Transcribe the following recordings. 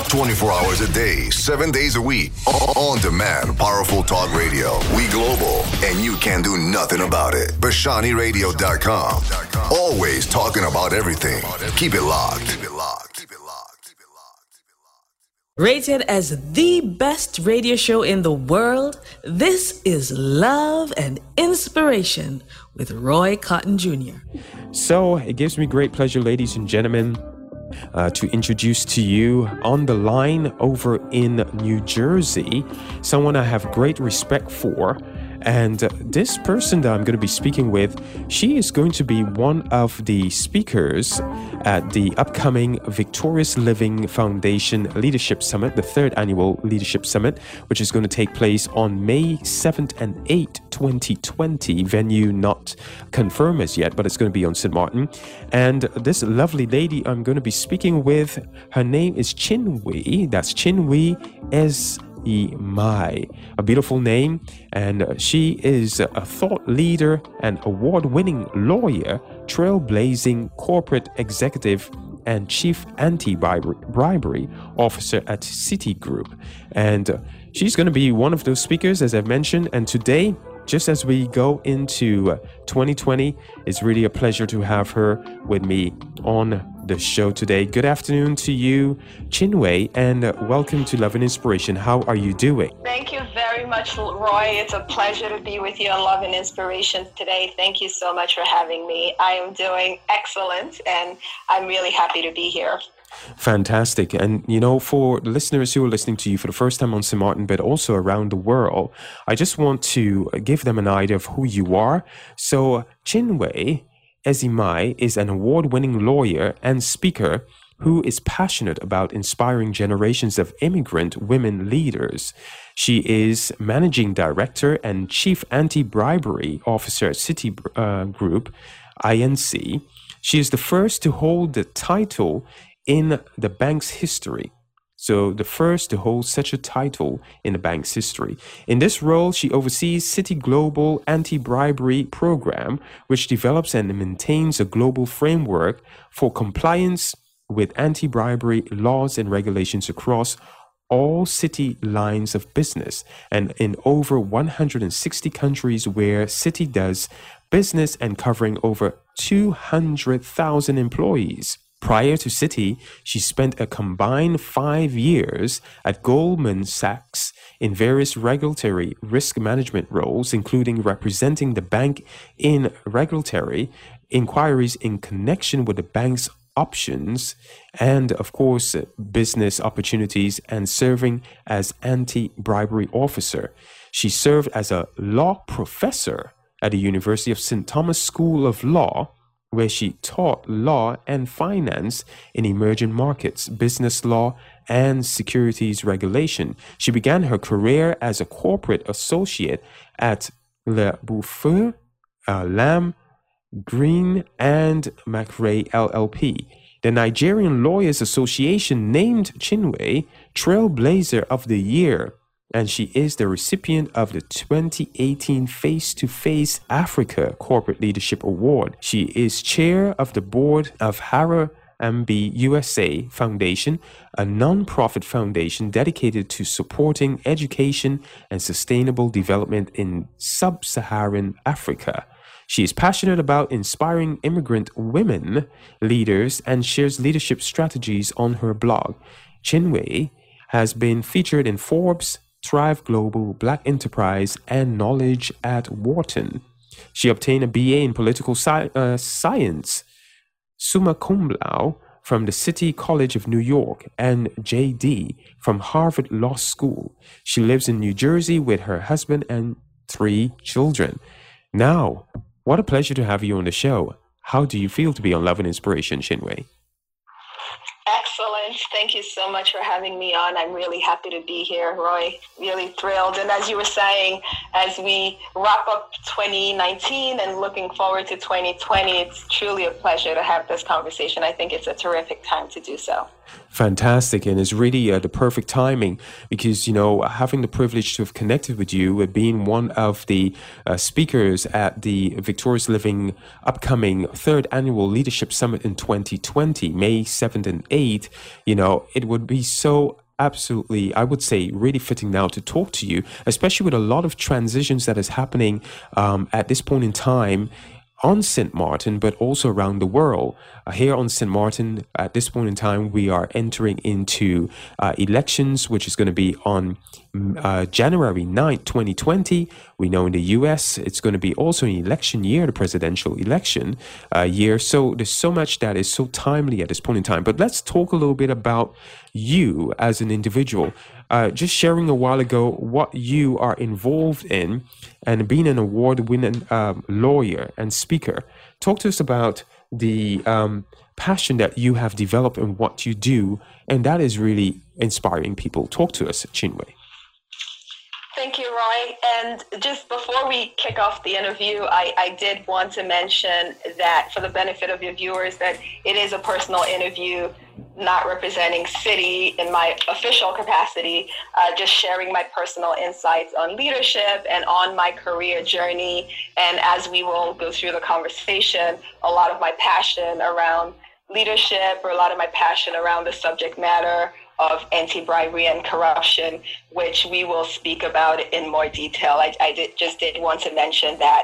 24 hours a day, 7 days a week. On demand, powerful talk radio. We global, and you can do nothing about it. BashaniRadio.com. Always talking about everything. Keep it locked. Rated as the best radio show in the world, this is Love and Inspiration with Roy Cotton Jr. So it gives me great pleasure, ladies and gentlemen, to introduce to you on the line over in New Jersey, someone I have great respect for. And this person that I'm going to be speaking with, she is going to be one of the speakers at the upcoming Victorious Living Foundation Leadership Summit, the third annual Leadership Summit, which is going to take place on May 7th and 8th, 2020. Venue not confirmed as yet, but it's going to be on St. Martin. And this lovely lady I'm going to be speaking with, her name is Chin Wei. That's Chin Wei Mai, a beautiful name, and she is a thought leader and award-winning lawyer, trailblazing corporate executive, and chief anti-bribery officer at Citigroup. And she's going to be one of those speakers, as I've mentioned. And today, just as we go into 2020, it's really a pleasure to have her with me on the show today. Good afternoon to you, Chin Wei, and welcome to Love and Inspiration. How are you doing? Thank you very much, Roy. It's a pleasure to be with you on Love and Inspiration today. Thank you so much for having me. I am doing excellent, and I'm really happy to be here. Fantastic. And, you know, for the listeners who are listening to you for the first time on St. Martin, but also around the world, I just want to give them an idea of who you are. So, Chin Wei Mai is an award-winning lawyer and speaker who is passionate about inspiring generations of immigrant women leaders. She is managing director and chief anti-bribery officer at Citigroup, INC. She is the first to hold the title in the bank's history. So the first to hold such a title in the bank's history. In this role, she oversees Citi Global Anti-Bribery Program, which develops and maintains a global framework for compliance with anti-bribery laws and regulations across all Citi lines of business and in over 160 countries where Citi does business and covering over 200,000 employees. Prior to Citi, she spent a combined 5 years at Goldman Sachs in various regulatory risk management roles, including representing the bank in regulatory inquiries in connection with the bank's options and, of course, business opportunities, and serving as anti-bribery officer. She served as a law professor at the University of St. Thomas School of Law, where she taught law and finance in emerging markets, business law, and securities regulation. She began her career as a corporate associate at Le Bouffeur, Lamb, Green, and McRae LLP. The Nigerian Lawyers Association named Chin Wei Trailblazer of the Year, and she is the recipient of the 2018 Face-to-Face Africa Corporate Leadership Award. She is chair of the board of Harambee USA Foundation, a non-profit foundation dedicated to supporting education and sustainable development in sub-Saharan Africa. She is passionate about inspiring immigrant women leaders and shares leadership strategies on her blog. Chin Wei has been featured in Forbes, Thrive Global, Black Enterprise, and Knowledge at Wharton. She obtained a BA in Political Science, summa cum laude, from the City College of New York, and JD from Harvard Law School. She lives in New Jersey with her husband and 3 children. Now, what a pleasure to have you on the show. How do you feel to be on Love and Inspiration, Chin Wei? Excellent. Thank you so much for having me on. I'm really happy to be here, Roy. Really thrilled. And as you were saying, as we wrap up 2019 and looking forward to 2020, it's truly a pleasure to have this conversation. I think it's a terrific time to do so. Fantastic, and it's really the perfect timing because, you know, having the privilege to have connected with you, being one of the speakers at the Victorious Living upcoming 3rd Annual Leadership Summit in 2020, May 7th and 8th, you know, it would be so absolutely, I would say, really fitting now to talk to you, especially with a lot of transitions that is happening at this point in time on St. Martin, but also around the world. Here on St. Martin, at this point in time, we are entering into elections, which is going to be on January 9th, 2020. We know in the US, it's going to be also an election year, the presidential election year. So there's so much that is so timely at this point in time. But let's talk a little bit about you as an individual. Just sharing a while ago what you are involved in and being an award-winning lawyer and speaker. Talk to us about the passion that you have developed in what you do, and that is really inspiring people. Talk to us, Chinwe. Thank you, Roy. And just before we kick off the interview, I did want to mention that for the benefit of your viewers, that it is a personal interview, not representing City in my official capacity, just sharing my personal insights on leadership and on my career journey. And as we will go through the conversation, a lot of my passion around leadership, or a lot of my passion around the subject matter of anti-bribery and corruption, which we will speak about in more detail. I did want to mention that.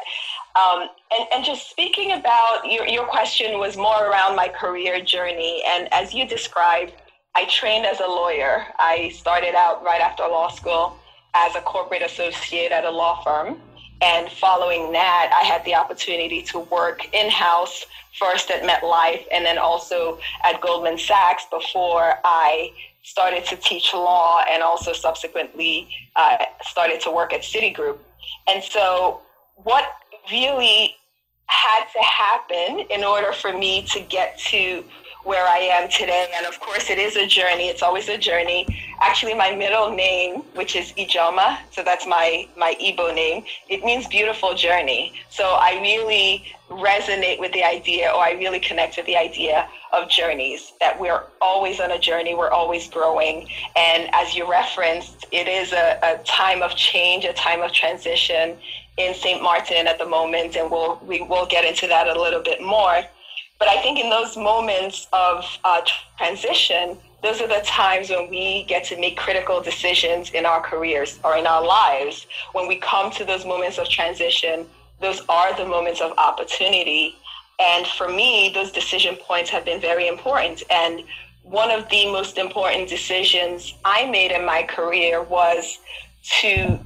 And just speaking about, your question was more around my career journey. And as you described, I trained as a lawyer. I started out right after law school as a corporate associate at a law firm. And following that, I had the opportunity to work in-house, first at MetLife and then also at Goldman Sachs before I started to teach law and also subsequently started to work at Citigroup. And so what really had to happen in order for me to get to where I am today, and of course it is a journey, it's always a journey. Actually, my middle name, which is Ijoma, so that's my Igbo name, it means beautiful journey. So I really resonate with the idea, or I really connect with the idea of journeys, that we're always on a journey, we're always growing. And as you referenced, it is a time of change, a time of transition in St. Martin at the moment, and we will get into that a little bit more. But I think in those moments of transition, those are the times when we get to make critical decisions in our careers or in our lives. When we come to those moments of transition, those are the moments of opportunity. And for me, those decision points have been very important. And one of the most important decisions I made in my career was to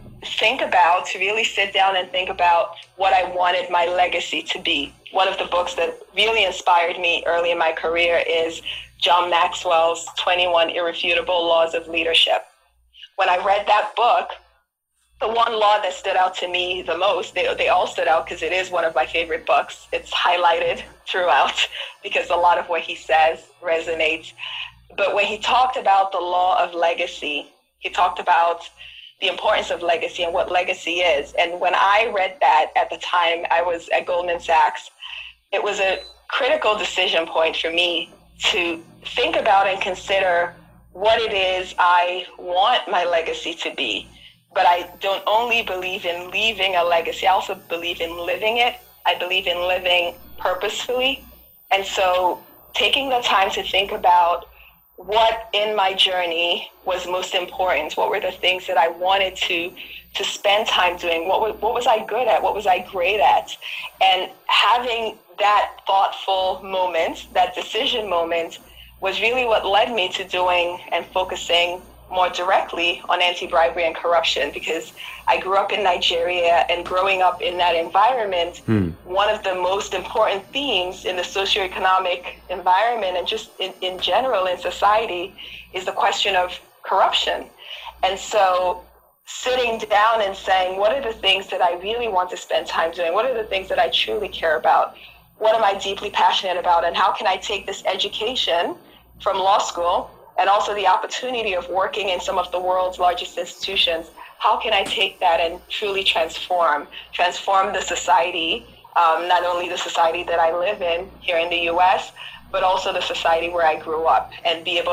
really sit down and think about what I wanted my legacy to be. One of the books that really inspired me early in my career is John Maxwell's 21 Irrefutable Laws of Leadership. When I read that book, the one law that stood out to me the most, they all stood out because it is one of my favorite books. It's highlighted throughout because a lot of what he says resonates. But when he talked about the law of legacy, he talked about the importance of legacy and what legacy is. And when I read that at the time, I was at Goldman Sachs, it was a critical decision point for me to think about and consider what it is I want my legacy to be. But I don't only believe in leaving a legacy, I also believe in living it. I believe in living purposefully. And so taking the time to think about what in my journey was most important, what were the things that I wanted to spend time doing, what was I good at, what was I great at, and having that thoughtful moment, that decision moment, was really what led me to doing and focusing more directly on anti-bribery and corruption, because I grew up in Nigeria, and growing up in that environment, one of the most important themes in the socioeconomic environment and just in general in society is the question of corruption. And so sitting down and saying, what are the things that I really want to spend time doing? What are the things that I truly care about? What am I deeply passionate about? And how can I take this education from law school and also the opportunity of working in some of the world's largest institutions, how can I take that and truly transform the society, not only the society that I live in here in the US, but also the society where I grew up, and be able to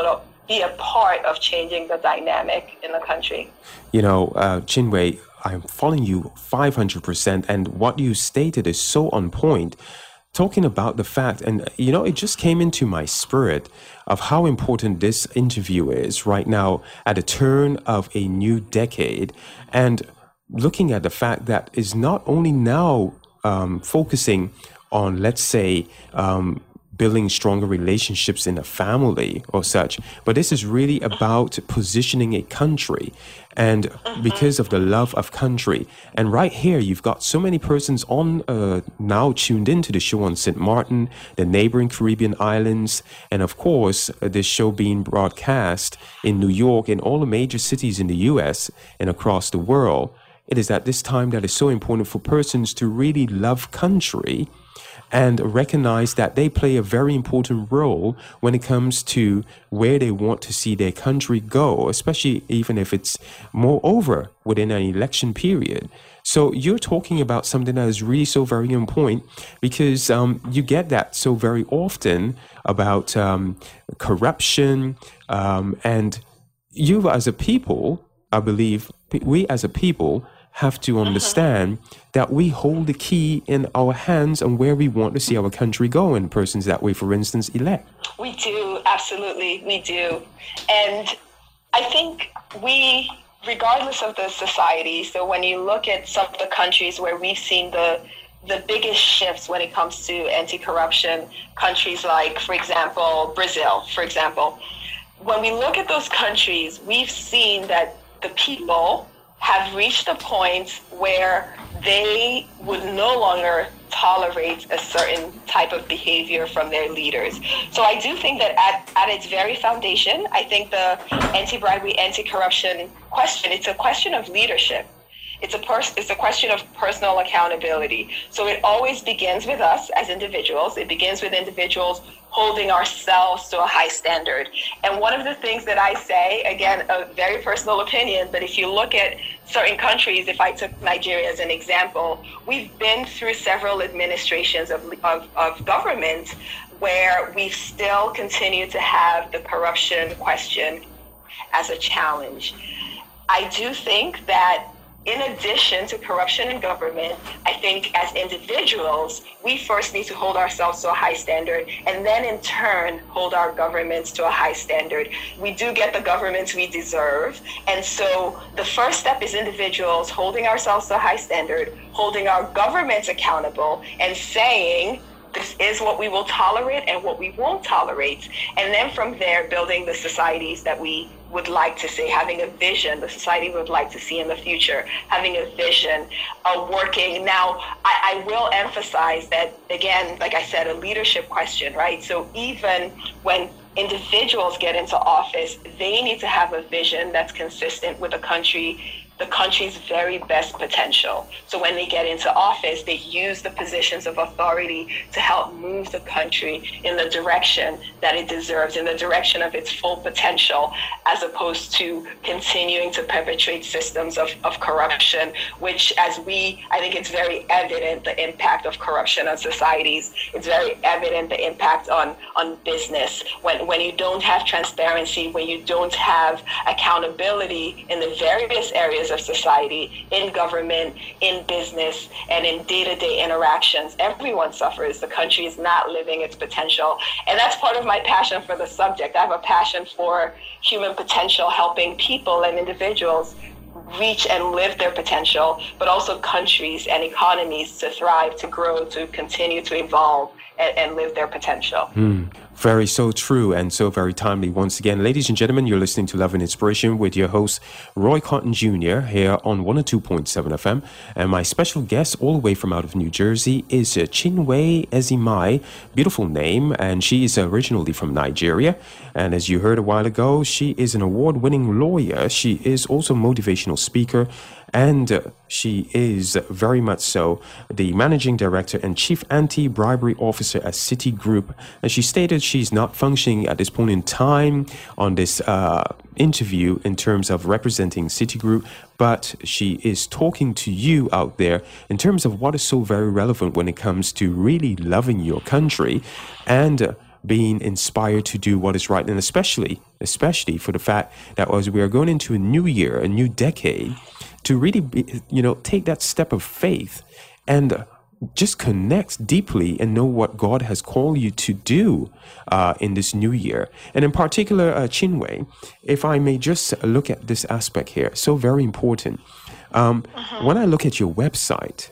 be a part of changing the dynamic in the country. You know, Chinwe, I'm following you 500%, and what you stated is so on point. Talking about the fact, and you know, it just came into my spirit of how important this interview is right now at the turn of a new decade, and looking at the fact that is not only now focusing on, let's say, building stronger relationships in a family or such, but this is really about positioning a country, and because of the love of country. And right here, you've got so many persons on now tuned into the show on St. Martin, the neighboring Caribbean islands, and of course, this show being broadcast in New York and all the major cities in the U.S. and across the world. It is at this time that is so important for persons to really love country and recognize that they play a very important role when it comes to where they want to see their country go, especially even if it's moreover within an election period. So you're talking about something that is really so very on point, because you get that so very often about corruption, and you as a people, I believe, we as a people have to understand that we hold the key in our hands on where we want to see our country go, and persons that we, for instance, elect. We do, absolutely, we do. And I think we, regardless of the society, so when you look at some of the countries where we've seen the biggest shifts when it comes to anti-corruption, countries like, for example, Brazil, for example, when we look at those countries, we've seen that the people have reached a point where they would no longer tolerate a certain type of behavior from their leaders. So I do think that at its very foundation, I think the anti-bribery, anti-corruption question, it's a question of leadership. It's a question of personal accountability. So it always begins with us as individuals. It begins with individuals holding ourselves to a high standard. And one of the things that I say, again, a very personal opinion, but if you look at certain countries, if I took Nigeria as an example, we've been through several administrations of government where we still continue to have the corruption question as a challenge. I do think that in addition to corruption in government, I think as individuals, we first need to hold ourselves to a high standard, and then in turn, hold our governments to a high standard. We do get the governments we deserve. And so the first step is individuals holding ourselves to a high standard, holding our governments accountable, and saying, this is what we will tolerate and what we won't tolerate. And then from there, building the societies that we would like to see, having a vision, the society we would like to see in the future, having a vision, working. Now, I will emphasize that, again, like I said, a leadership question, right? So even when individuals get into office, they need to have a vision that's consistent with the country's very best potential. So when they get into office, they use the positions of authority to help move the country in the direction that it deserves, in the direction of its full potential, as opposed to continuing to perpetrate systems of corruption, which I think it's very evident the impact of corruption on societies. It's very evident the impact on business. When you don't have transparency, when you don't have accountability in the various areas of society, in government, in business, and in day-to-day interactions, everyone suffers. The country is not living its potential. And that's part of my passion for the subject. I have a passion for human potential, helping people and individuals reach and live their potential, but also countries and economies to thrive, to grow, to continue to evolve and live their potential. Very so true and so very timely. Once again, ladies and gentlemen, you're listening to Love and Inspiration with your host, Roy Cotton Jr. here on 102.7 FM. And my special guest all the way from out of New Jersey is Chinwe Ezimai. Beautiful name. And she is originally from Nigeria. And as you heard a while ago, she is an award-winning lawyer. She is also a motivational speaker. And she is very much so the managing director and chief anti-bribery officer at Citigroup. And she stated she's not functioning at this point in time on this interview in terms of representing Citigroup, but she is talking to you out there in terms of what is so very relevant when it comes to really loving your country and being inspired to do what is right, and especially for the fact that as we are going into a new year, a new decade, to really take that step of faith and just connect deeply and know what God has called you to do in this new year. And in particular, Chinwe, if I may just look at this aspect here, so very important. When I look at your website,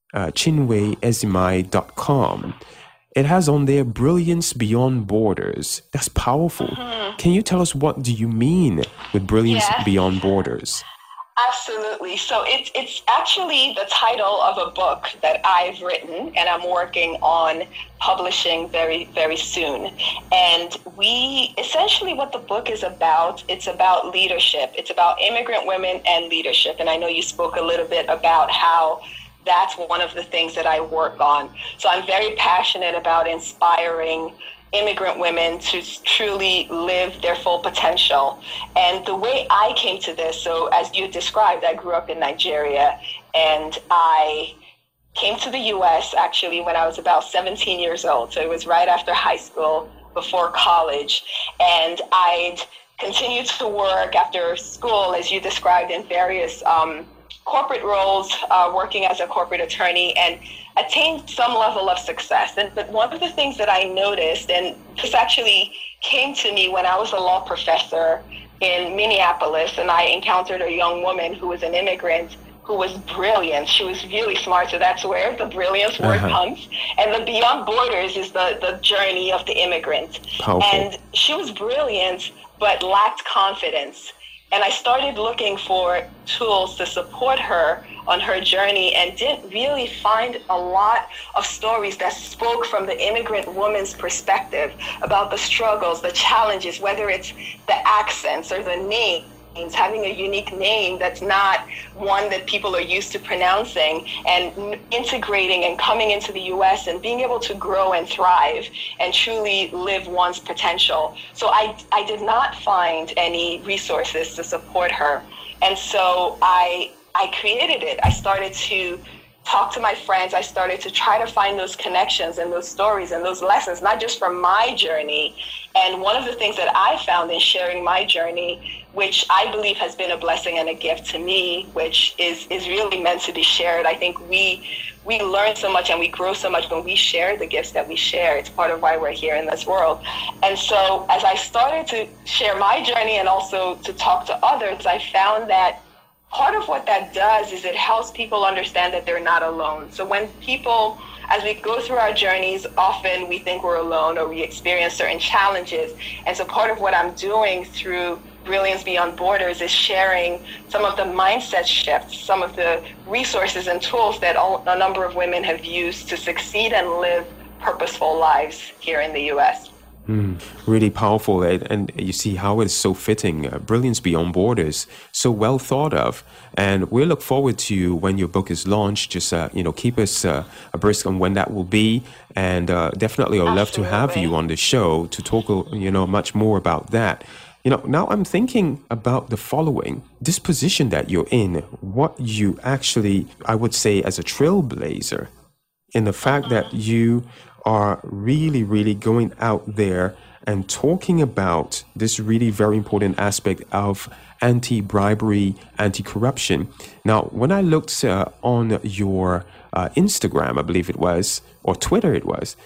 chinweezimai.com, it has on there Brilliance Beyond Borders. That's powerful. Can you tell us what do you mean with Brilliance Beyond Borders? Absolutely. So it's actually the title of a book that I've written and I'm working on publishing very, very soon. And essentially what the book is about, it's about leadership. It's about immigrant women and leadership. And I know you spoke a little bit about how that's one of the things that I work on. So I'm very passionate about inspiring immigrant women to truly live their full potential. And the way I came to this, so as you described, I grew up in Nigeria and I came to the US actually when I was about 17 years old. So it was right after high school, before college. And I'd continued to work after school, as you described, in various corporate roles, working as a corporate attorney, and attained some level of success. But one of the things that I noticed, and this actually came to me when I was a law professor in Minneapolis, and I encountered a young woman who was an immigrant who was brilliant. She was really smart, so that's where the brilliance word comes. And the Beyond Borders is the journey of the immigrant. Powerful. And she was brilliant, but lacked confidence. And I started looking for tools to support her on her journey and didn't really find a lot of stories that spoke from the immigrant woman's perspective about the struggles, the challenges, whether it's the accents or the names, having a unique name that's not one that people are used to pronouncing, and integrating and coming into the US and being able to grow and thrive and truly live one's potential. So I did not find any resources to support her. And so I created it. I started to talk to my friends. I started to try to find those connections and those stories and those lessons, not just from my journey. And one of the things that I found in sharing my journey, which I believe has been a blessing and a gift to me, which is really meant to be shared. I think we learn so much and we grow so much when we share the gifts that we share. It's part of why we're here in this world. And so as I started to share my journey and also to talk to others, I found that part of what that does is it helps people understand that they're not alone. So when people, as we go through our journeys, often we think we're alone or we experience certain challenges. And so part of what I'm doing through Brilliance Beyond Borders is sharing some of the mindset shifts, some of the resources and tools that a number of women have used to succeed and live purposeful lives here in the U.S. Really powerful, and you see how it's so fitting. Brilliance Beyond Borders, so well thought of, and we look forward to when your book is launched. Just keep us abreast on when that will be, and definitely I'd love to have you on the show to talk much more about that. Now I'm thinking about the following: this position that you're in, what you actually, I would say, as a trailblazer, in the fact that you are really, really going out there and talking about this really very important aspect of anti-bribery, anti-corruption. Now, when I looked on your Instagram, I believe it was, or Twitter it was,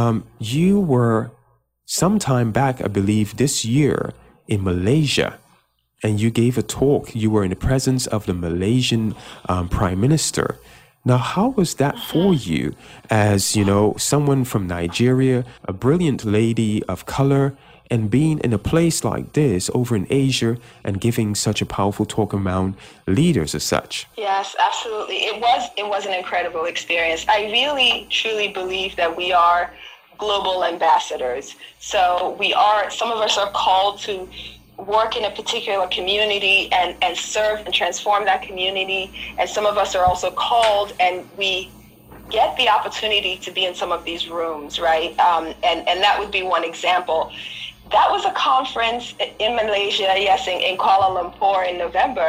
you were sometime back, I believe this year, in Malaysia, and you gave a talk. You were in the presence of the Malaysian Prime Minister. Now, how was that for you as, someone from Nigeria, a brilliant lady of color, and being in a place like this over in Asia and giving such a powerful talk around leaders as such? Yes, absolutely. It was an incredible experience. I really, truly believe that we are global ambassadors. So some of us are called to work in a particular community and serve and transform that community. And some of us are also called, and we get the opportunity to be in some of these rooms, right? And that would be one example. That was a conference in Malaysia, yes, in Kuala Lumpur in November,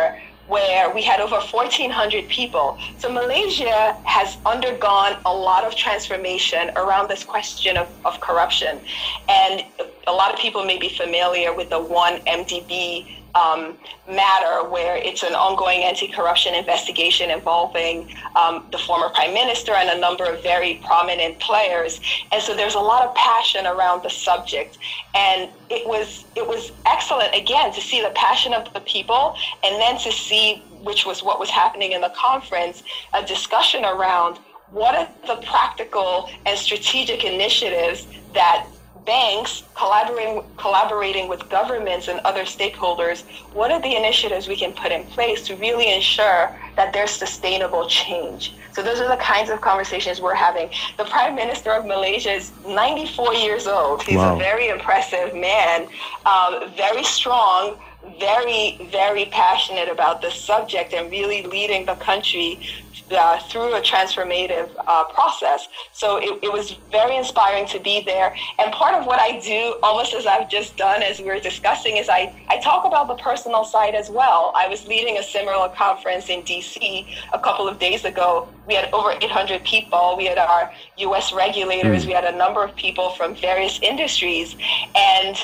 where we had over 1,400 people. So Malaysia has undergone a lot of transformation around this question of corruption. And a lot of people may be familiar with the 1MDB matter, where it's an ongoing anti-corruption investigation involving the former prime minister and a number of very prominent players. And so there's a lot of passion around the subject. And it was excellent, again, to see the passion of the people, and then to see, which was what was happening in the conference, a discussion around what are the practical and strategic initiatives that banks collaborating with governments and other stakeholders, what are the initiatives we can put in place to really ensure that there's sustainable change? So those are the kinds of conversations we're having. The Prime Minister of Malaysia is 94 years old. He's a very impressive man, very strong, very, very passionate about the subject and really leading the country through a transformative process. So it was very inspiring to be there. And part of what I do, almost as I've just done as we were discussing, is I talk about the personal side as well. I was leading a similar conference in DC a couple of days ago. We had over 800 people. We had our US regulators. We had a number of people from various industries. And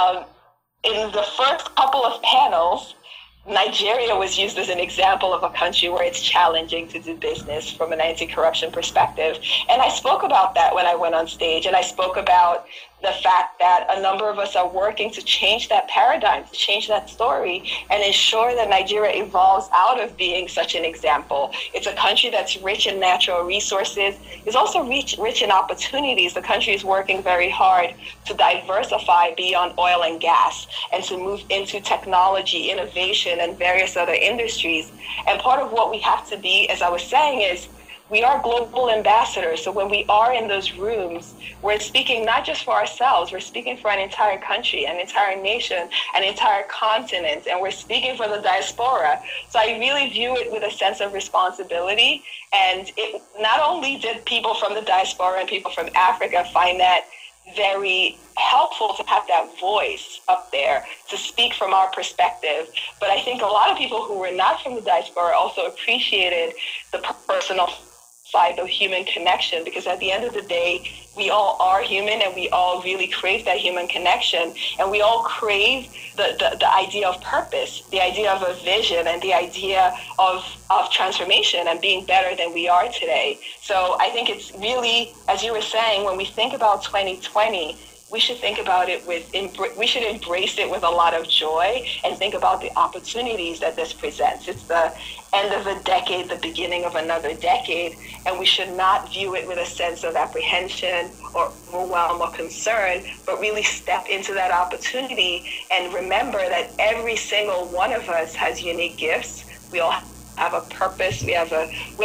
in the first couple of panels, Nigeria was used as an example of a country where it's challenging to do business from an anti-corruption perspective. And I spoke about that when I went on stage, and I spoke about the fact that a number of us are working to change that paradigm, to change that story, and ensure that Nigeria evolves out of being such an example. It's a country that's rich in natural resources. It's also rich in opportunities. The country is working very hard to diversify beyond oil and gas and to move into technology, innovation, and various other industries. And part of what we have to be, as I was saying, is we are global ambassadors. So when we are in those rooms, we're speaking not just for ourselves, we're speaking for an entire country, an entire nation, an entire continent, and we're speaking for the diaspora. So I really view it with a sense of responsibility. And it not only did people from the diaspora and people from Africa find that very helpful to have that voice up there to speak from our perspective, but I think a lot of people who were not from the diaspora also appreciated the personal side of human connection, because at the end of the day, we all are human and we all really crave that human connection, and we all crave the idea of purpose, the idea of a vision, and the idea of transformation and being better than we are today. So I think it's really, as you were saying, when we think about 2020, we should think about it we should embrace it with a lot of joy and think about the opportunities that this presents. It's the end of a decade, the beginning of another decade, and we should not view it with a sense of apprehension or overwhelm or concern, but really step into that opportunity and remember that every single one of us has unique gifts. We all have a purpose. We have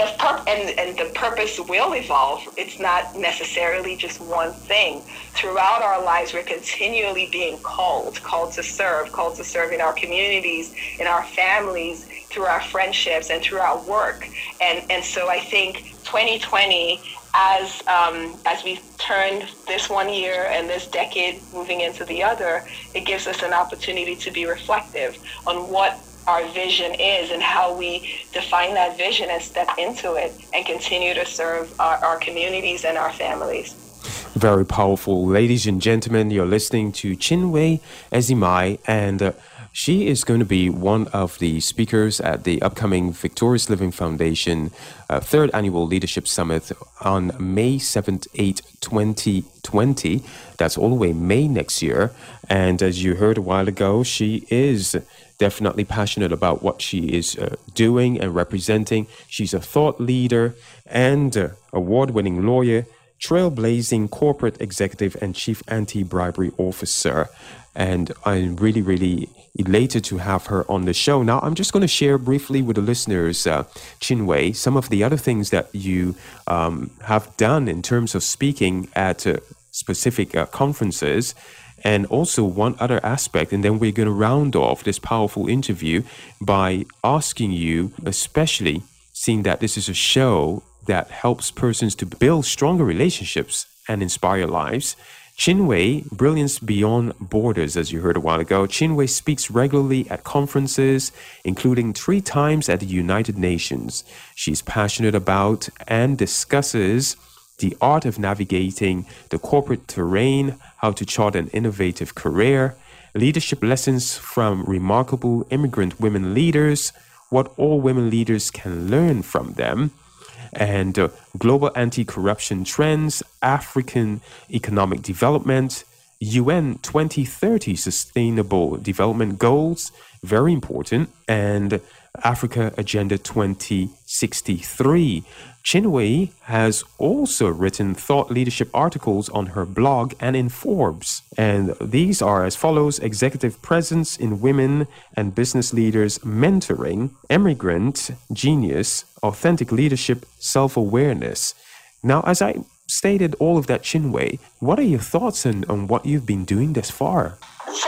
and the purpose will evolve. It's not necessarily just one thing. Throughout our lives, we're continually being called to serve in our communities, in our families, through our friendships, and through our work. And so I think 2020, as we turn this one year and this decade moving into the other, it gives us an opportunity to be reflective on what our vision is and how we define that vision and step into it and continue to serve our communities and our families. Very powerful. Ladies and gentlemen, you're listening to Chinwe Ezimai, and she is going to be one of the speakers at the upcoming Victorious Living Foundation third annual Leadership Summit on May 7th, 8th, 2020. That's all the way May next year. And as you heard a while ago, she is definitely passionate about what she is doing and representing. She's a thought leader and award-winning lawyer, trailblazing corporate executive, and chief anti-bribery officer. And I'm really, really elated to have her on the show. Now, I'm just going to share briefly with the listeners, Chinwe, some of the other things that you have done in terms of speaking at specific conferences, and also one other aspect. And then we're going to round off this powerful interview by asking you, especially seeing that this is a show that helps persons to build stronger relationships and inspire lives, Chinwe, brilliance beyond borders, as you heard a while ago. Chinwe speaks regularly at conferences, including 3 times at the United Nations. She's passionate about and discusses the art of navigating the corporate terrain, how to chart an innovative career, leadership lessons from remarkable immigrant women leaders, what all women leaders can learn from them, and global anti-corruption trends, African economic development, UN 2030 Sustainable Development Goals, very important, and Africa Agenda 2063. Chinwe has also written thought leadership articles on her blog and in Forbes. And these are as follows: executive presence in women and business leaders, mentoring, immigrant genius, authentic leadership, self-awareness. Now, as I stated all of that, Chinwe, what are your thoughts on what you've been doing thus far?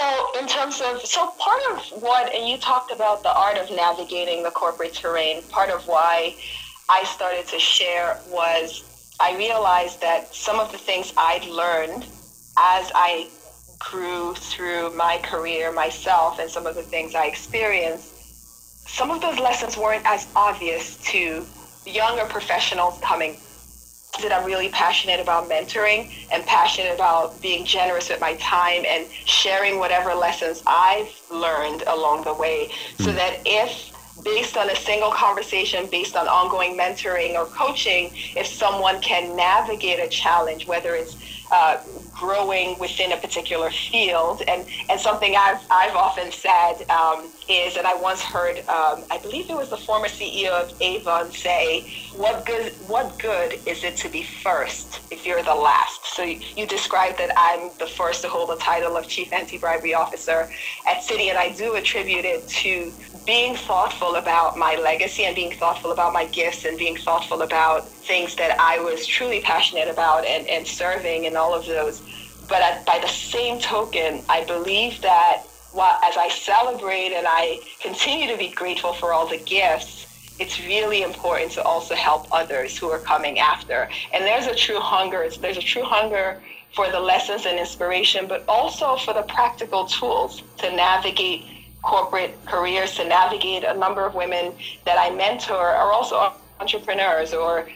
So part of what, and you talked about the art of navigating the corporate terrain, part of why I started to share was I realized that some of the things I'd learned as I grew through my career myself and some of the things I experienced, some of those lessons weren't as obvious to younger professionals coming. That I'm really passionate about mentoring and passionate about being generous with my time and sharing whatever lessons I've learned along the way, so that if based on a single conversation, based on ongoing mentoring or coaching, if someone can navigate a challenge, whether it's growing within a particular field, and something I've often said is, and I once heard, I believe it was the former CEO of Avon say, what good is it to be first if you're the last? So you described that I'm the first to hold the title of Chief Anti-Bribery Officer at Citi, and I do attribute it to being thoughtful about my legacy and being thoughtful about my gifts and being thoughtful about things that I was truly passionate about and serving and all of those. But by the same token, I believe that as I celebrate and I continue to be grateful for all the gifts, it's really important to also help others who are coming after. And there's a true hunger for the lessons and inspiration, but also for the practical tools to navigate corporate careers, to navigate. A number of women that I mentor are also entrepreneurs, or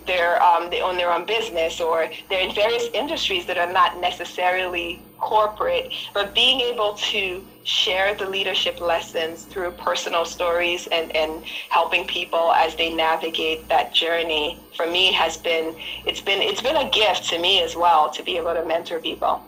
they own their own business, or they're in various industries that are not necessarily corporate, but being able to share the leadership lessons through personal stories and helping people as they navigate that journey, for me it's been a gift to me as well, to be able to mentor people.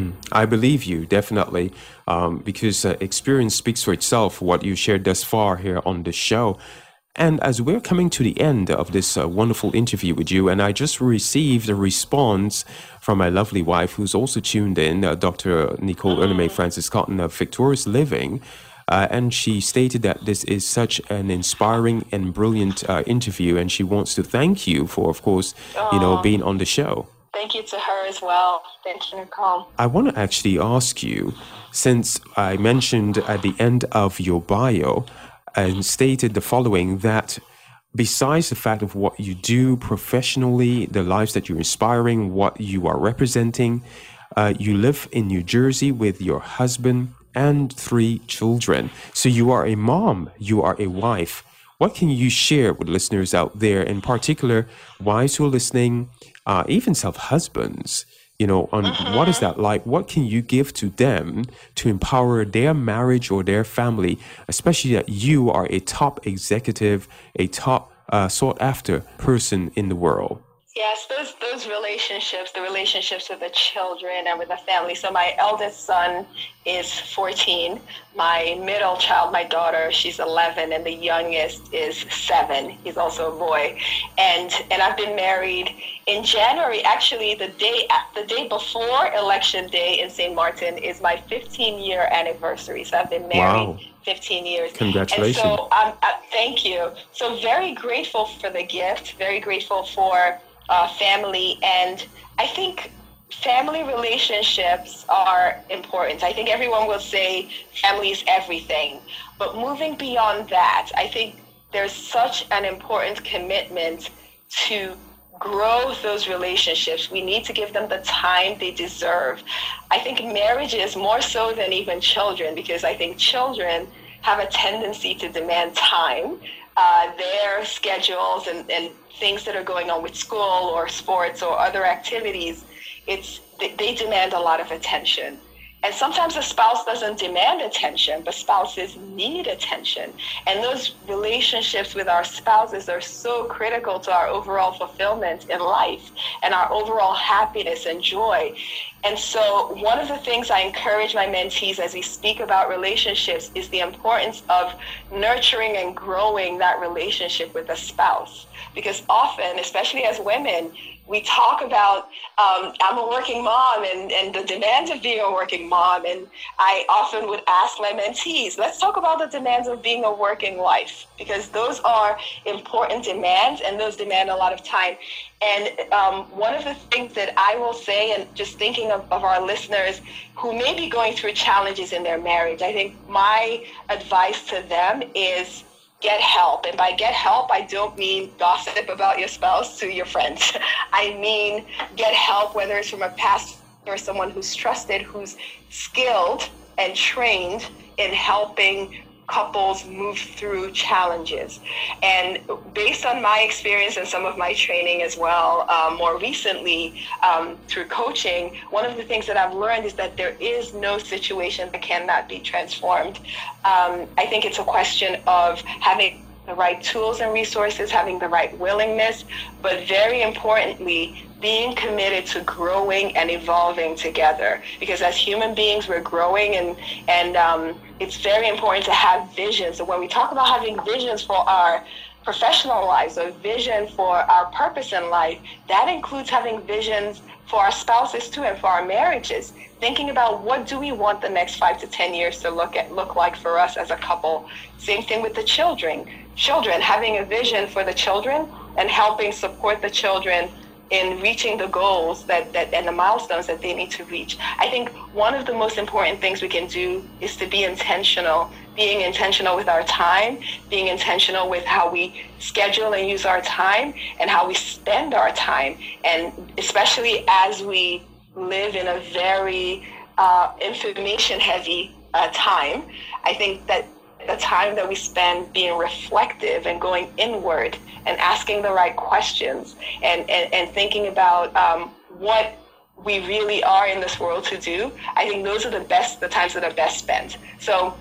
I believe you, definitely, because experience speaks for itself, what you shared thus far here on the show. And as we're coming to the end of this wonderful interview with you, and I just received a response from my lovely wife, who's also tuned in, Dr. Nicole Erlemay Francis Cotton of Victorious Living, and she stated that this is such an inspiring and brilliant interview, and she wants to thank you for, of course, being on the show. Thank you to her as well. Thank you, Nicole. I want to actually ask you, since I mentioned at the end of your bio and stated the following, that besides the fact of what you do professionally, the lives that you're inspiring, what you are representing, you live in New Jersey with your husband and 3 children. So you are a mom, you are a wife. What can you share with listeners out there, in particular, wives who are listening, even self-husbands, on what is that like? What can you give to them to empower their marriage or their family, especially that you are a top executive, a top sought-after person in the world? Yes, those relationships, the relationships with the children and with the family. So my eldest son is 14. My middle child, my daughter, she's 11, and the youngest is 7. He's also a boy. And I've been married in January. Actually, the day before Election Day in St. Martin is my 15-year anniversary. So I've been married 15 years. Congratulations. And so thank you. So very grateful for the gift, very grateful for family, and I think family relationships are important. I think everyone will say family is everything, but moving beyond that, I think there's such an important commitment to grow those relationships, we need to give them the time they deserve. I think marriages more so than even children, because I think children have a tendency to demand time. Their schedules and things that are going on with school or sports or other activities, they demand a lot of attention. And sometimes a spouse doesn't demand attention, but spouses need attention. And those relationships with our spouses are so critical to our overall fulfillment in life and our overall happiness and joy. And so one of the things I encourage my mentees as we speak about relationships is the importance of nurturing and growing that relationship with a spouse. Because often, especially as women, we talk about, I'm a working mom and the demands of being a working mom. And I often would ask my mentees, let's talk about the demands of being a working wife, because those are important demands and those demand a lot of time. And one of the things that I will say, and just thinking of our listeners who may be going through challenges in their marriage, I think my advice to them is get help. And by get help, I don't mean gossip about your spouse to your friends. I mean get help, whether it's from a pastor or someone who's trusted, who's skilled and trained in helping couples move through challenges. And based on my experience and some of my training as well, more recently through coaching, one of the things that I've learned is that there is no situation that cannot be transformed. I think it's a question of having the right tools and resources, having the right willingness, but very importantly, being committed to growing and evolving together. Because as human beings, we're growing, and it's very important to have visions. So when we talk about having visions for our professional lives or vision for our purpose in life, that includes having visions for our spouses too and for our marriages. Thinking about what do we want the next 5 to 10 years to look like for us as a couple. Same thing with the children, having a vision for the children and helping support the children in reaching the goals that and the milestones that they need to reach. I think one of the most important things we can do is to be intentional, being intentional with our time, being intentional with how we schedule and use our time and how we spend our time. And especially as we live in a very information-heavy time, I think that the time that we spend being reflective and going inward and asking the right questions and thinking about what we really are in this world to do, I think those are the times that are best spent. So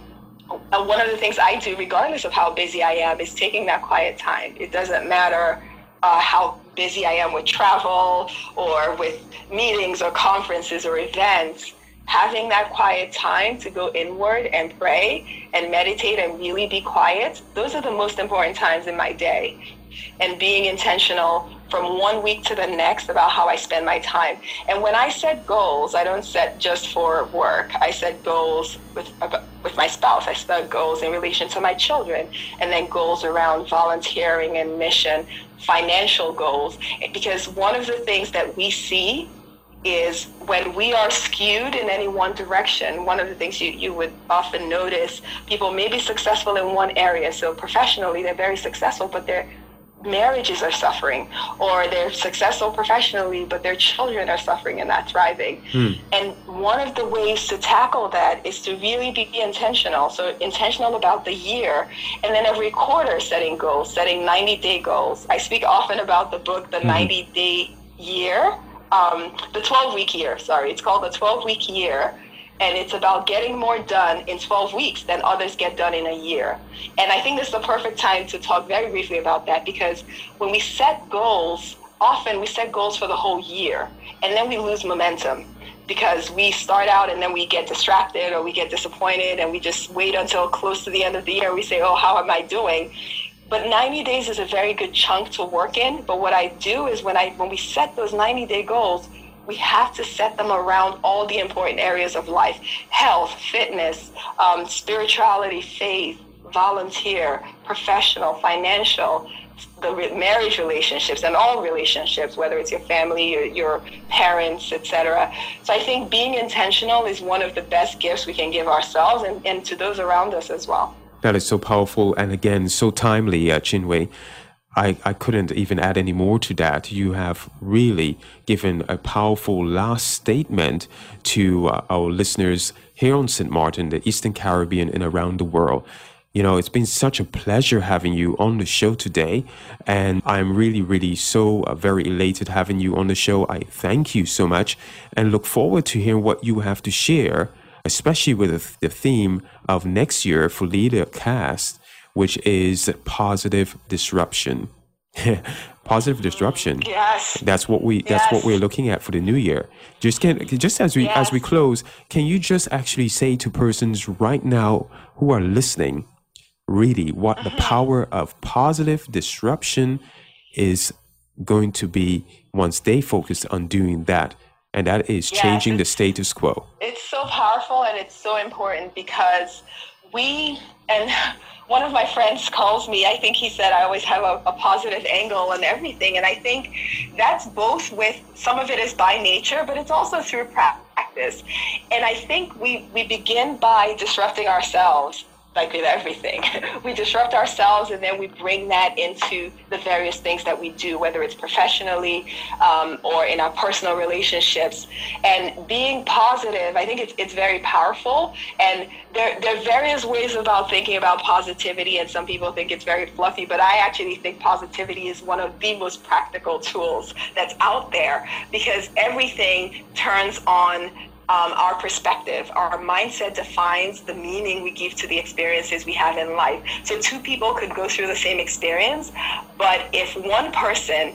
one of the things I do, regardless of how busy I am, is taking that quiet time. It doesn't matter how busy I am with travel or with meetings or conferences or events. Having that quiet time to go inward and pray and meditate and really be quiet, those are the most important times in my day. And being intentional from one week to the next about how I spend my time. And when I set goals, I don't set just for work. I set goals with my spouse. I set goals in relation to my children, and then goals around volunteering and mission, financial goals. Because one of the things that we see is when we are skewed in any one direction, one of the things you would often notice, people may be successful in one area. So professionally, they're very successful, but their marriages are suffering, or they're successful professionally, but their children are suffering and not thriving. And one of the ways to tackle that is to really be intentional. So intentional about the year, and then every quarter setting goals, setting 90-day goals. I speak often about the book, The 90-Day Year, the 12-week year, sorry. It's called the 12-week year. And it's about getting more done in 12 weeks than others get done in a year. And I think this is the perfect time to talk very briefly about that, because when we set goals, often we set goals for the whole year, and then we lose momentum because we start out and then we get distracted or we get disappointed and we just wait until close to the end of the year. We say, oh, how am I doing? But 90 days is a very good chunk to work in. But what I do is when we set those 90-day goals, we have to set them around all the important areas of life: health, fitness, spirituality, faith, volunteer, professional, financial, the marriage relationships, and all relationships, whether it's your family, your parents, etc. So I think being intentional is one of the best gifts we can give ourselves and to those around us as well. That is so powerful and again, so timely, Chinwe. I couldn't even add any more to that. You have really given a powerful last statement to our listeners here on St. Martin, the Eastern Caribbean, and around the world. You know, it's been such a pleasure having you on the show today, and I'm really, really so very elated having you on the show. I thank you so much and look forward to hearing what you have to share, especially with the theme of next year for LeaderCast, which is positive disruption. Positive disruption. Yes. That's what we're looking at for the new year. Just as we close, can you just actually say to persons right now who are listening, really what the power of positive disruption is going to be once they focus on doing that, and that is changing the status quo. It's so powerful and it's so important because one of my friends calls me, I think he said I always have a positive angle and everything. And I think that's both with, some of it is by nature, but it's also through practice. And I think we begin by disrupting ourselves. Like with everything, we disrupt ourselves and then we bring that into the various things that we do, whether it's professionally or in our personal relationships. And being positive, I think it's very powerful. And there are various ways about thinking about positivity, and some people think it's very fluffy, but I actually think positivity is one of the most practical tools that's out there, because everything turns on our perspective. Our mindset defines the meaning we give to the experiences we have in life. So two people could go through the same experience, but if one person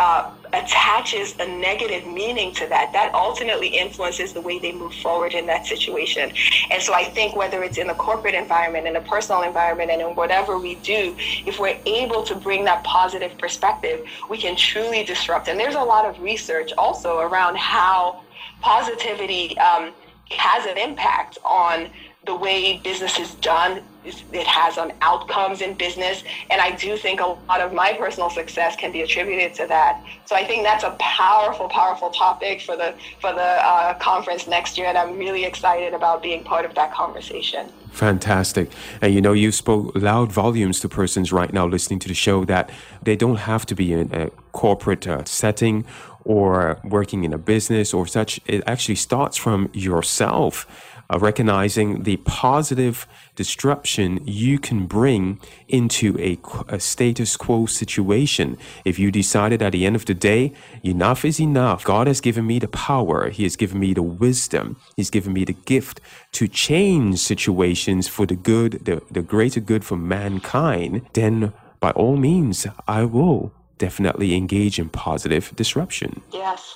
attaches a negative meaning to that ultimately influences the way they move forward in that situation. And so I think whether it's in the corporate environment, in a personal environment, and in whatever we do, if we're able to bring that positive perspective, we can truly disrupt. And there's a lot of research also around how positivity has an impact on the way business is done. It has on outcomes in business. And I do think a lot of my personal success can be attributed to that. So I think that's a powerful, powerful topic for the conference next year. And I'm really excited about being part of that conversation. Fantastic. And you spoke loud volumes to persons right now listening to the show that they don't have to be in a corporate setting or working in a business or such. It actually starts from yourself, recognizing the positive disruption you can bring into a status quo situation. If you decided at the end of the day, enough is enough. God has given me the power. He has given me the wisdom. He's given me the gift to change situations for the good, the greater good for mankind. Then by all means, I will definitely engage in positive disruption. Yes.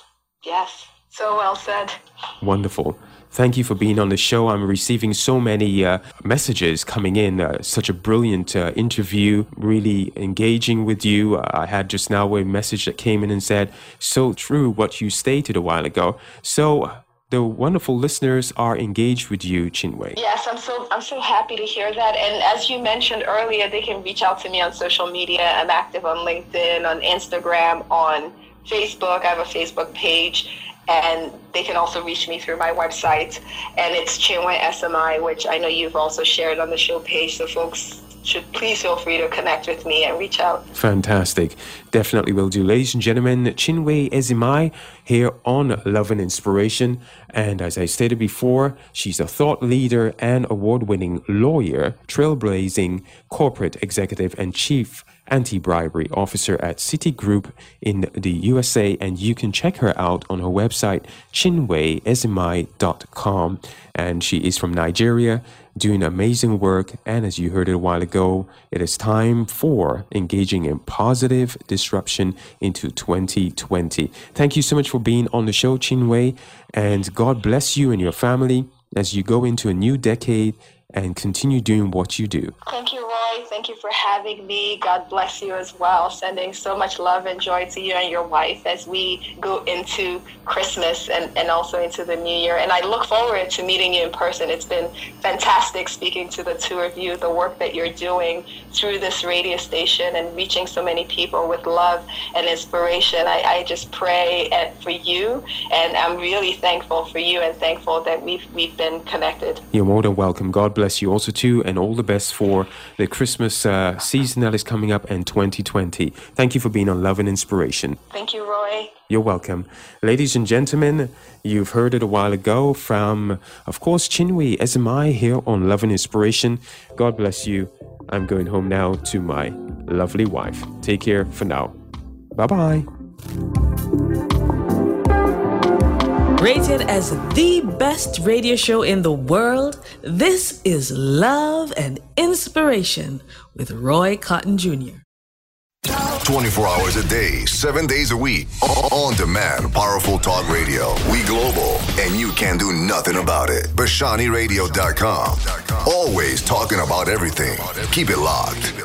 So well said. Wonderful. Thank you for being on the show. I'm receiving so many messages coming in. Such a brilliant interview, really engaging with you. I had just now a message that came in and said, so true what you stated a while ago. So the wonderful listeners are engaged with you, Chinwe. Yes, I'm so happy to hear that. And as you mentioned earlier, they can reach out to me on social media. I'm active on LinkedIn, on Instagram, on Facebook. I have a Facebook page. And they can also reach me through my website. And it's Chinwe SMI, which I know you've also shared on the show page. So folks should please feel free to connect with me and reach out. Fantastic. Definitely will do. Ladies and gentlemen, Chinwe Ezimai here on Love and Inspiration. And as I stated before, she's a thought leader and award-winning lawyer, trailblazing corporate executive and chief anti-bribery officer at Citigroup in the USA, and you can check her out on her website chinweezimai.com. And she is from Nigeria, doing amazing work. And as you heard it a while ago, it is time for engaging in positive disruption into 2020. Thank you so much for being on the show, Chinwe, and God bless you and your family as you go into a new decade and continue doing what you do. Thank you, Roy. Thank you for having me. God bless you as well. Sending so much love and joy to you and your wife as we go into Christmas and also into the new year. And I look forward to meeting you in person. It's been fantastic speaking to the two of you, the work that you're doing through this radio station and reaching so many people with love and inspiration. I just pray for you, and I'm really thankful for you and thankful that we've been connected. You're more than welcome. God bless you also too, and all the best for the Christmas season that is coming up in 2020. Thank you for being on Love and Inspiration. Thank you, Roy. You're welcome. Ladies and gentlemen, you've heard it a while ago from, of course, Chinwe Ezemai here on Love and Inspiration. God bless you. I'm going home now to my lovely wife. Take care for now. Bye-bye. Rated as the best radio show in the world, this is Love and Inspiration with Roy Cotton Jr. 24 hours a day, 7 days a week. On demand, powerful talk radio. We global, and you can do nothing about it. BashaniRadio.com. Always talking about everything. Keep it locked.